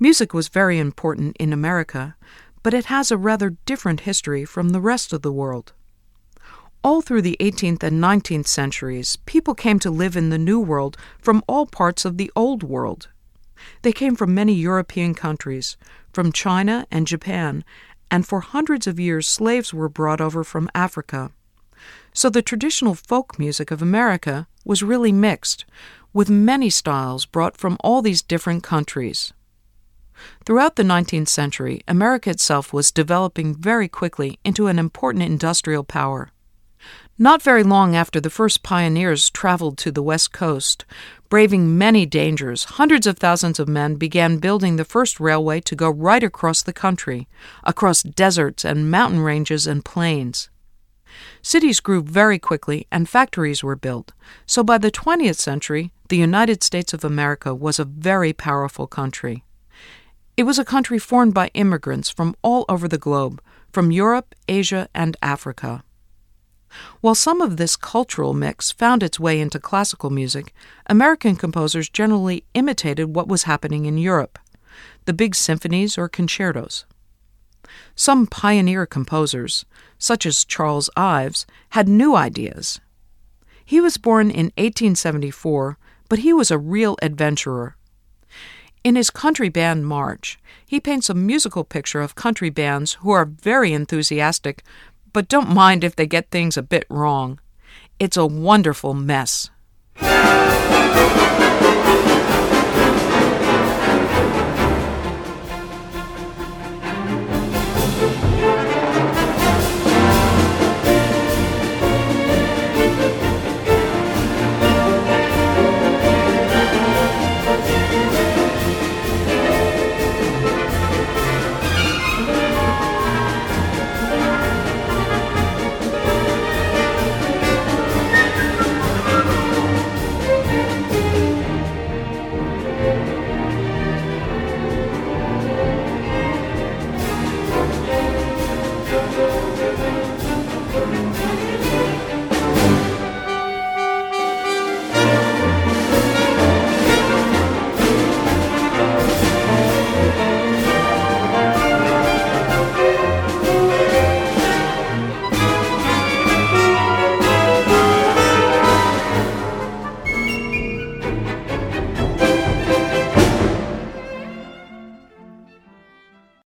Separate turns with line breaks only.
Music was very important in America, but it has a rather different history from the rest of the world. All through the 18th and 19th centuries, people came to live in the New World from all parts of the Old World. They came from many European countries, from China and Japan, and for hundreds of years slaves were brought over from Africa. So the traditional folk music of America was really mixed, with many styles brought from all these different countries. Throughout the 19th century, America itself was developing very quickly into an important industrial power. Not very long after the first pioneers traveled to the West Coast, braving many dangers, hundreds of thousands of men began building the first railway to go right across the country, across deserts and mountain ranges and plains. Cities grew very quickly and factories were built, so by the 20th century, the United States of America was a very powerful country. It was a country formed by immigrants from all over the globe, from Europe, Asia, and Africa. While some of this cultural mix found its way into classical music, American composers generally imitated what was happening in Europe, the big symphonies or concertos. Some pioneer composers, such as Charles Ives, had new ideas. He was born in 1874, but he was a real adventurer. In his country band March, he paints a musical picture of country bands who are very enthusiastic, but don't mind if they get things a bit wrong. It's a wonderful mess.